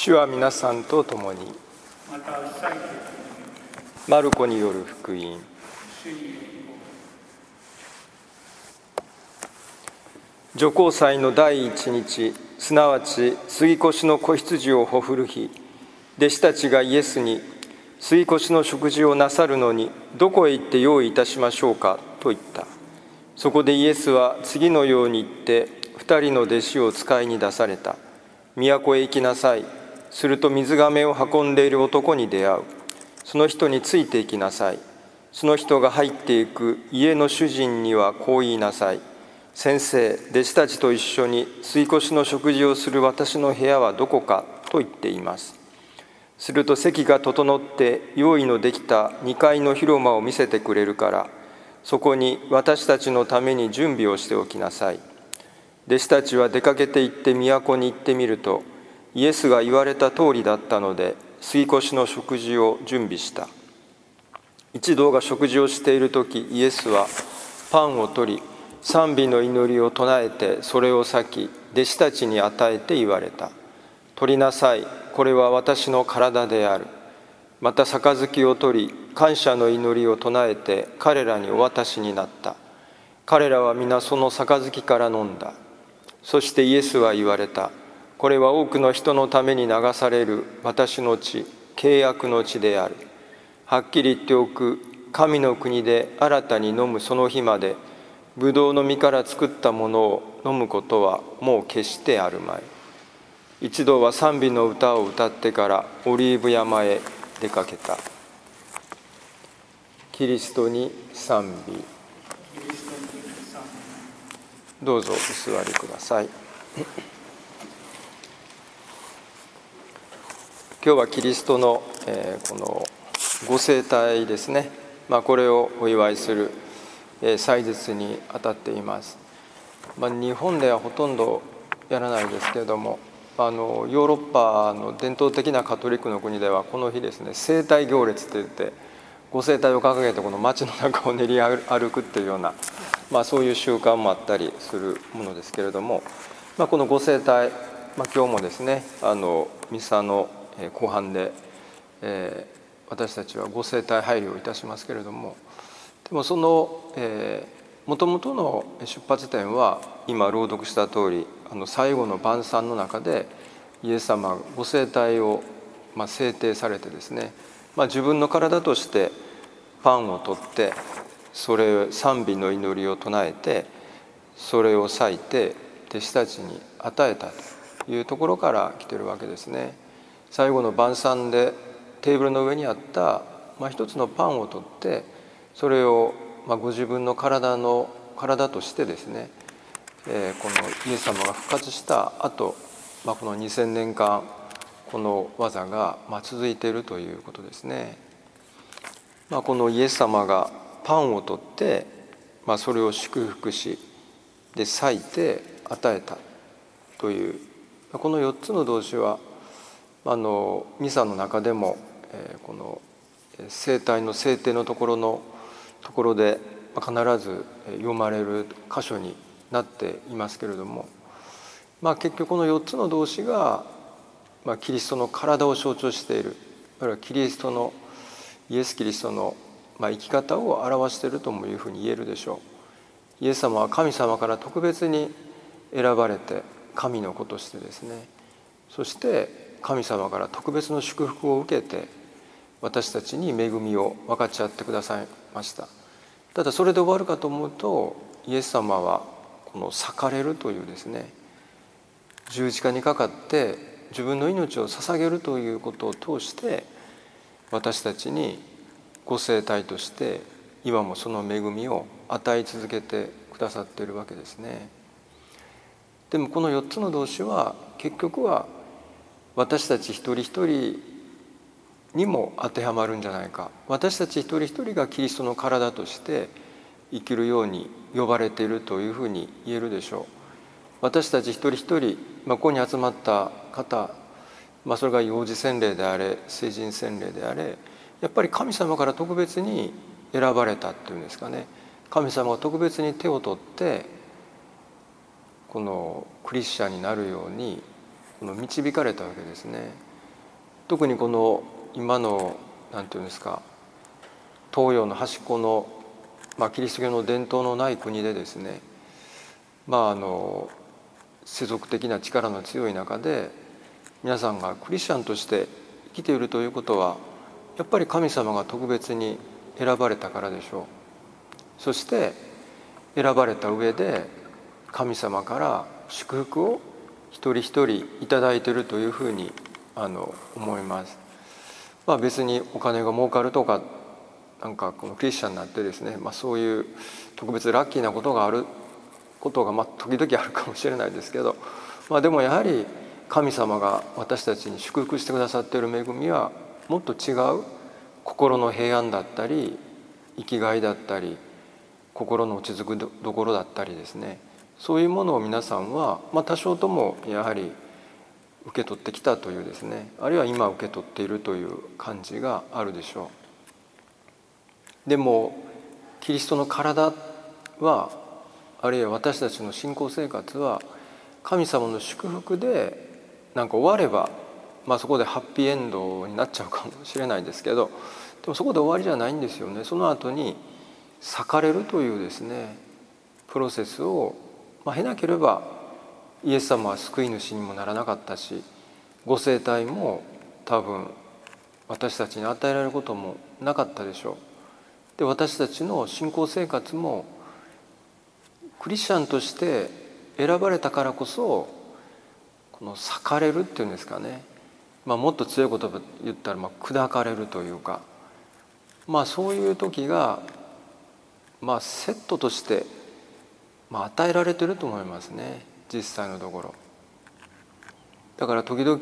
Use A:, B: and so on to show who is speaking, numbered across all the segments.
A: 主は皆さんと共に。マルコによる福音。除光祭の第一日、すなわち杉越の子羊をほふる日、弟子たちがイエスに、杉越の食事をなさるのにどこへ行って用意いたしましょうかと言った。そこでイエスは次のように言って2人の弟子を使いに出された。都へ行きなさい。すると水がめを運んでいる男に出会う。その人について行きなさい。その人が入っていく家の主人にはこう言いなさい。先生、弟子たちと一緒に杉越の食事をする私の部屋はどこかと言っています。すると席が整って用意のできた2階の広間を見せてくれるから、そこに私たちのために準備をしておきなさい。弟子たちは出かけて行って都に行ってみると、イエスが言われた通りだったので、杉越の食事を準備した。一同が食事をしているとき、イエスはパンを取り、賛美の祈りを唱えて、それを裂き、弟子たちに与えて言われた。取りなさい、これは私の体である。また杯を取り、感謝の祈りを唱えて彼らにお渡しになった。彼らは皆その杯から飲んだ。そしてイエスは言われた。これは多くの人のために流される私の血、契約の血である。はっきり言っておく、神の国で新たに飲むその日まで、ぶどうの実から作ったものを飲むことはもう決してあるまい。一同は賛美の歌を歌ってからオリーブ山へ出かけた。キリストに賛美。どうぞお座りください。今日はキリストの、このご生誕ですね、これをお祝いする、祭日にあたっています。日本ではほとんどやらないですけれども、ヨーロッパの伝統的なカトリックの国ではこの日ですね、生誕行列といってご生誕を掲げてこの街の中を練り歩くっていうような、そういう習慣もあったりするものですけれども、このご生誕、今日もですねミサの後半で、私たちはご生誕拝礼をいたしますけれども、でもそのもともとの出発点は今朗読した通り、最後の晩餐の中でイエス様がご生誕を制定されてですね、自分の体としてパンを取って、それ賛美の祈りを唱えて、それを裂いて弟子たちに与えたというところから来ているわけですね。最後の晩餐でテーブルの上にあった一つのパンを取って、それをご自分の体としてですね、このイエス様が復活した後、この2000年間この技が続いているということですね。このイエス様がパンを取って、それを祝福し、で裂いて与えたという、この4つの動詞はミサの中でも、この聖体の聖典のところで必ず読まれる箇所になっていますけれども、結局この4つの動詞が、キリストの体を象徴している、イエス・キリストの生き方を表しているともいうふうに言えるでしょう。イエス様は神様から特別に選ばれて神の子としてですね、そして神様から特別の祝福を受けて私たちに恵みを分かち合ってくださいました。ただそれで終わるかと思うと、イエス様はこの裂かれるというですね、十字架にかかって自分の命を捧げるということを通して私たちにご生体として今もその恵みを与え続けてくださっているわけですね。でもこの4つの動詞は結局は私たち一人一人にも当てはまるんじゃないか。私たち一人一人がキリストの体として生きるように呼ばれているというふうに言えるでしょう。私たち一人一人、ここに集まった方、それが幼児洗礼であれ成人洗礼であれ、やっぱり神様から特別に選ばれたっていうんですかね、神様が特別に手を取ってこのクリスチャンになるように導かれたわけですね。 特にこの今の何て言うんですか、東洋の端っこの、キリスト教の伝統のない国でですね、世俗的な力の強い中で皆さんがクリスチャンとして生きているということは、やっぱり神様が特別に選ばれたからでしょう。そして選ばれた上で神様から祝福を一人一人いただいているというふうに思います。別にお金が儲かるとか、このクリスチャンになってですね、そういう特別ラッキーなことがあることが時々あるかもしれないですけど、でもやはり神様が私たちに祝福してくださっている恵みはもっと違う心の平安だったり生きがいだったり心の落ち着くところだったりですね、そういうものを皆さんは多少ともやはり受け取ってきたというですね、あるいは今受け取っているという感じがあるでしょう。でもキリストの体は、あるいは私たちの信仰生活は神様の祝福で終われば、そこでハッピーエンドになっちゃうかもしれないですけど、でもそこで終わりじゃないんですよね。その後に裂かれるというですねプロセスを、経なければイエス様は救い主にもならなかったし、ご生体も多分私たちに与えられることもなかったでしょう。で、私たちの信仰生活もクリスチャンとして選ばれたからこそ、この裂かれるっていうんですかね、もっと強い言葉言ったら砕かれるというか、そういう時がセットとして与えられてると思いますね、実際のところ。だから時々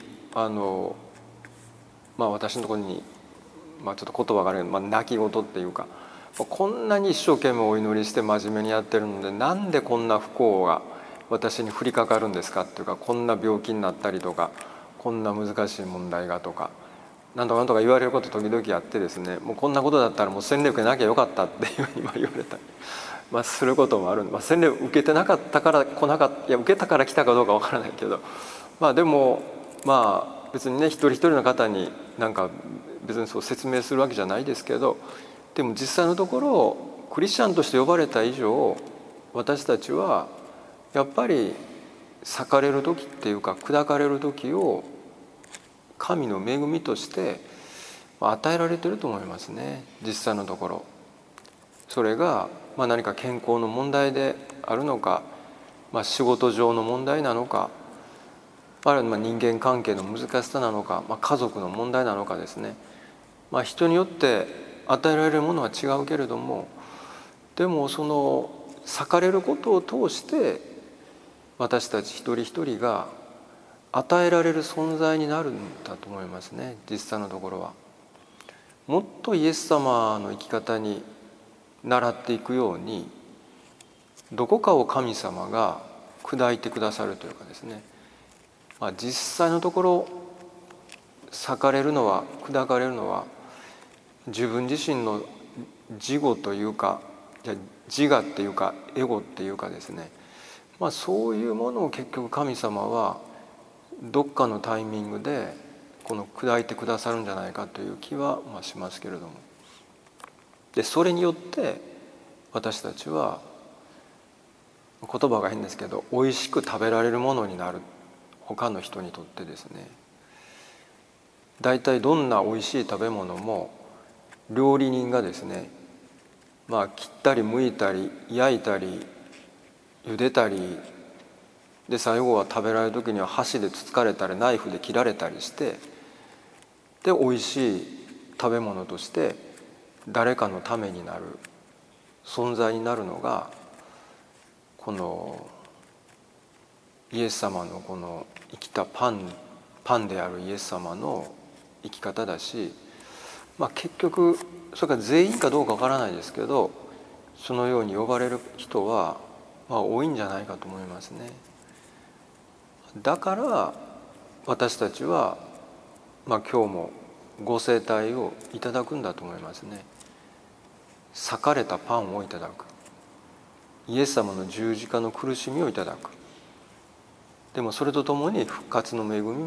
A: 私のところにちょっと言葉がある、泣き言っていうか、こんなに一生懸命お祈りして真面目にやってるので、なんでこんな不幸が私に降りかかるんですかっていうか、こんな病気になったりとか、こんな難しい問題がとか、なんとかなんとか言われること時々あってですね、もうこんなことだったらもう洗礼受けなきゃよかったっていうふうに言われたり、することもあるんで、洗礼受けてなかったから来なかった、いや受けたから来たかどうかわからないけど、でも別にね、一人一人の方に別にそう説明するわけじゃないですけど、でも実際のところクリスチャンとして呼ばれた以上、私たちはやっぱり裂かれる時っていうか砕かれる時を神の恵みとして与えられていると思いますね、実際のところ。それが何か健康の問題であるのか、仕事上の問題なのか、あるいは人間関係の難しさなのか、家族の問題なのかですね、人によって与えられるものは違うけれども、でもその裂かれることを通して私たち一人一人が与えられる存在になるんだと思いますね、実際のところは。もっとイエス様の生き方に倣っていくように、どこかを神様が砕いてくださるというかですね、実際のところ裂かれるのは砕かれるのは自分自身の自我というか、自我っていうかエゴっていうかですね、そういうものを結局神様はどっかのタイミングでこの砕いてくださるんじゃないかという気はしますけれども、でそれによって私たちは、言葉が変ですけど、美味しく食べられるものになる。他の人にとってですね、だいたいどんな美味しい食べ物も料理人がですね、切ったり剥いたり焼いたり茹でたりで、最後は食べられる時には箸でつつかれたりナイフで切られたりして、で美味しい食べ物として誰かのためになる存在になるのが、このイエス様のこの生きたパンであるイエス様の生き方だし、結局それが全員かどうかわからないですけど、そのように呼ばれる人は多いんじゃないかと思いますね。だから私たちは、今日もご聖体をいただくんだと思いますね。裂かれたパンをいただく、イエス様の十字架の苦しみをいただく、でもそれとともに復活の恵みも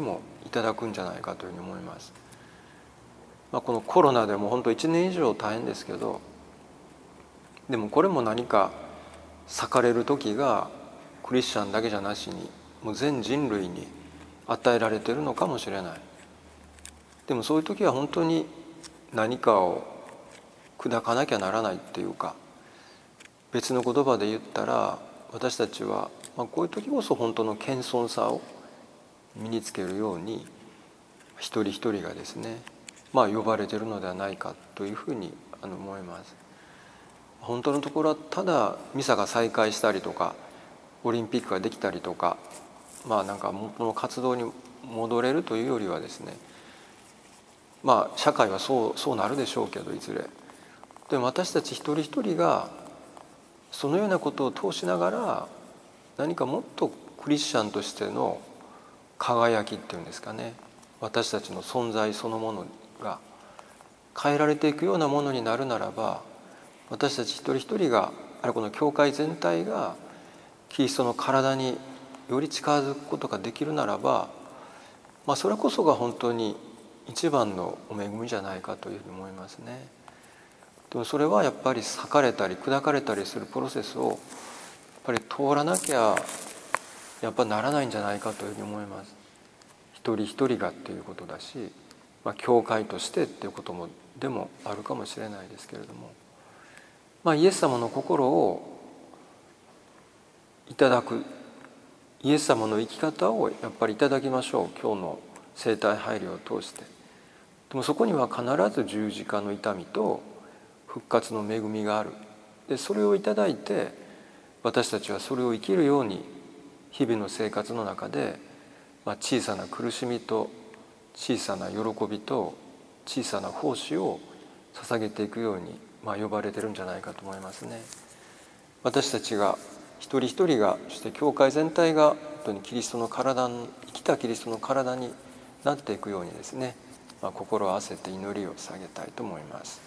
A: いただくんじゃないかというふうに思います。このコロナでも本当1年以上大変ですけど、でもこれも何か裂かれる時がクリスチャンだけじゃなしにもう全人類に与えられているのかもしれない。でもそういう時は本当に何かを砕かなきゃならないっていうか、別の言葉で言ったら私たちはこういう時こそ本当の謙遜さを身につけるように一人一人がですね、呼ばれているのではないかというふうに思います。本当のところはただミサが再開したりとかオリンピックができたりとか、なんか元の活動に戻れるというよりはですね、社会はそうなるでしょうけどいずれ。でも私たち一人一人がそのようなことを通しながら何かもっとクリスチャンとしての輝きっていうんですかね、私たちの存在そのものが変えられていくようなものになるならば、私たち一人一人がこの教会全体がキリストの体により近づくことができるならば、それこそが本当に一番のお恵みじゃないかというふうに思いますね。でもそれはやっぱり裂かれたり砕かれたりするプロセスをやっぱり通らなきゃやっぱならないんじゃないかというふうに思います。一人一人がっていうことだし、教会としてっていうこともでもあるかもしれないですけれども、イエス様の心をいただく、イエス様の生き方をやっぱりいただきましょう、今日の聖体拝礼を通して。でもそこには必ず十字架の痛みと復活の恵みがある。でそれをいただいて私たちはそれを生きるように日々の生活の中で、小さな苦しみと小さな喜びと小さな奉仕を捧げていくように、呼ばれてるんじゃないかと思いますね。私たちが一人一人が、そして教会全体が本当にキリストの体、生きたキリストの体になっていくようにですね、心を合わせて祈りを捧げたいと思います。